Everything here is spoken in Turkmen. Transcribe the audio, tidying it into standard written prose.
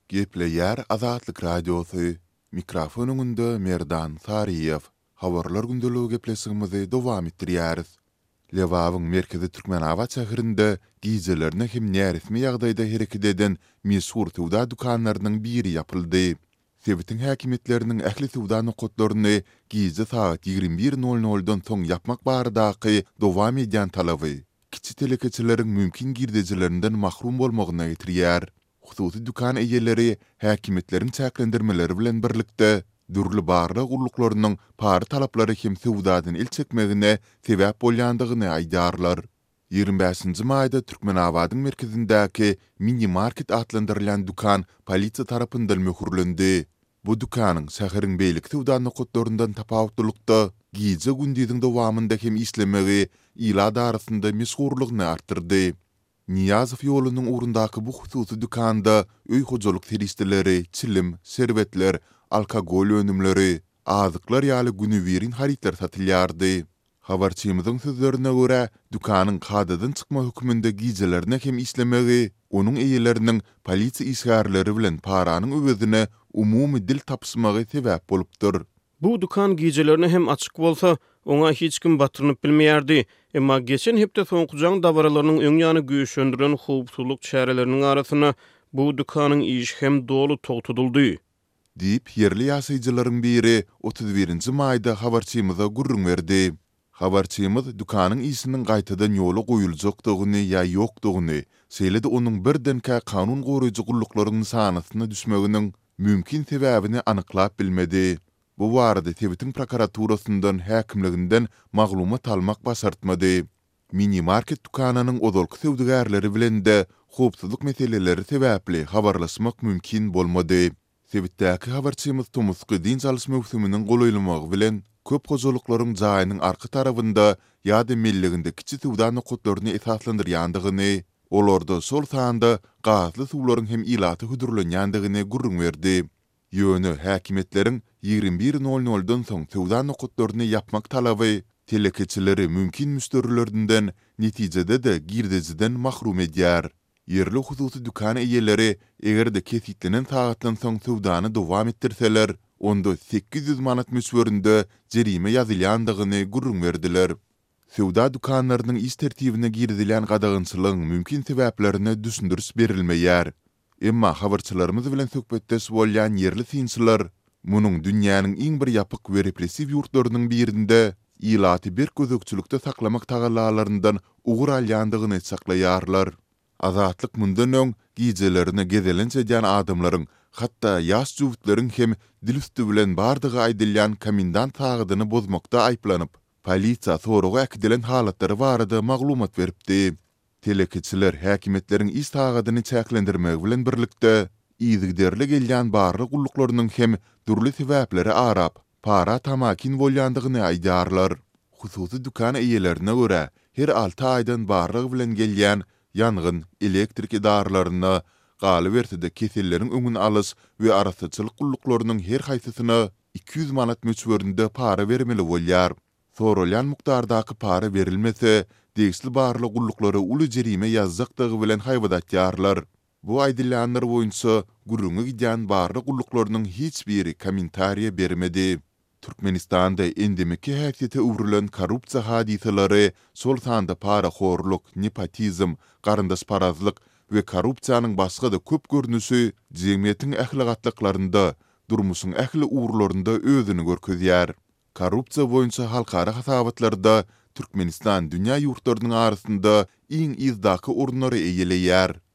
Gepleyer Azatlyk Radiosu. Mikrofonunda Merdan Sariyev. Habarlar gündölügi geplesigimizi dowam etdirýäris. Lewawyň merkezi Türkmenawa şäherinde gizelerine hem näresmi ýagdaýda hereket eden meşhur tewda dukanlarynyň biri ýapyldy. Sewitin häkimetleriniň ähli tewda nokatlaryny gize saat 21:00-dan soň ýapmak baradaky dowam edýän talaby kiçi telekeçileriň mümkin girdejilerinden mahrum bolmagyna getirýär. Hususy dukan eýeleri häkimetleriň çäklendirmeleri bilen birlikde dürli barly gurluklarynyň pary talaplary hem sewdadan il çekmegine sebäp bolýandygyny aýdarlar. 25-nji maýda Türkmenawadyň merkezindäki mini market adlandyrylan dukan polisiýa tarapyndan möhürlendi. Bu dukanyň şäheriň beýlik sewda nokatlaryndan tapawutlykda gize gündiziň dowamında hem islemegi ila darasynda meşhurlygyny artdyrdy. Niyazow ýolunyň urundaky bu hususy dukanda öý hojalyk seristileri, çilim, serwetler, alkogol önümleri, azyklar ýaly günüberin haritler satylýardy. Habarçymyzyň sözlerine görä, dukanyň kadadan çykma hükmünde gizelerine hem islemegi, onuň eýeleriniň polisiýa işgärleri bilen paranyň öwedine umumy dil tapşymagy sebäp bolupdyr. Bu dukan gijelerine hem açyk bolsa, oňa hiç kim batyrnyp bilmeýärdi. Emma geçen hepde soňkujaň dawralarynyň öň ýany güýçlendiren howpsuzlyk çäreleriniň arasyna bu dukanyň iş hem dolu togtudyldy. Diýip yerli ýaşaýjylaryň biri 31-nji maýda habarçymyza gurrun berdi. Habarçymyz dukanyň işiniň gaýtadan ýola goýuljakdygyny ýa ýokdugyny, seýledi onuň birdenkä kanun goraýjy gurluklarynyň sanasyna düşmeginiň mümkin sebäbini anyklap bilmedi. Bu barada Sewitin prokuraturasyndan häkimliginden maglumat almak başartmady. Mini market dukanynyň ozalky sewdagärleri bilen de howpsuzlyk meseleleri sebäpli habarlaşmak mümkin bolmady. Sewitdäki habarçymyz Tomusky din çalyş mewsumynyň golaýlamagy bilen köp hojalyklaryň jaýynyň arka tarabynda ýa-da melliginde kiçi sewda nokatlaryny esaslandyrýandygyny, olarda sol sanda gazly suwlaryň hem ilaty hüdürlenýändigini gurrun berdi. Ýöne häkimetleriň 21:00-dan soň sewda nokatlaryny ýapmak talaby telekeçileri mümkin müşterilerden netijede de girdejiden mahrum edýär. Yerli hususy dukan eýeleri egerde kesitlenen saatdan soň sewdany dowam etdirseler, onda 800 manat müsberinde jerime ýazylýandygyny gurrun berdiler. Sewda dukanlarynyň iş tertibine girdilen gadagynçylygyň mümkin sebäplerini düşündürüş berilmeýär. Emma habarçylarymyz bilen söhbetdeş bolýan yerli synçylar munyň dünýäniň iň bir ýapyk we repressiw ýurtlarynyň birinde ilaty bir gözükçülükde saklamak tagalarlaryndan ugur alýandygyny saklaýarlar. Azatlyk mundan öň gijelerine gezelençe edýän adamlaryň, hatda ýaş jüwütlerin hem dilüstü bilen bardygy aýdylýan komendant tagydyny bozmakda aýplanyp, polisiýa soragy äkidilen halatlary barada maglumat beripdi. Telekeçiler häkimetleriň iş tagydyny çäklendirmek bilen birlikde ýygyderli gelýän barly gulluklarynyň hem durly sebäpleri arap, para tamakin bolýandygyny aýdarlar. Hususy dukan eýelerine görä, her 6 aýdan barlygy bilen gelýän ýangyn, elektrik idaralaryna galy bertide keselleriň öňüni alys we arasyçylyk gulluklarynyň her haýsysyna 200 manat möçberinde para bermeli bolýar. Sorulýan mukdardaky para berilmese, degisli barly gulluklary uly jerime ýazjakdygy bilen haýbadatýarlar. Bu aýdylýanlar boýunça gurrunga gidýän barly gulluklarynyň hiç biri kommentariýa bermedi. Türkmenistanda endemiki häsiýete uwrulan korrupsiýa hadiseleri, sol sanda para horluk, nepotizm, garyndaş parazlyk we korrupsiýanyň başga da köp görnüşi jemgyýetiň ähligatlyklaryna, durmuşyň ähli uwrlarynda özüni görkezýär. Korrupsiýa boýunça halkara hasabatlarda Türkmenistan dünýä ýurtlarynyň arasynda iň izdaky orunlary eýeleýär.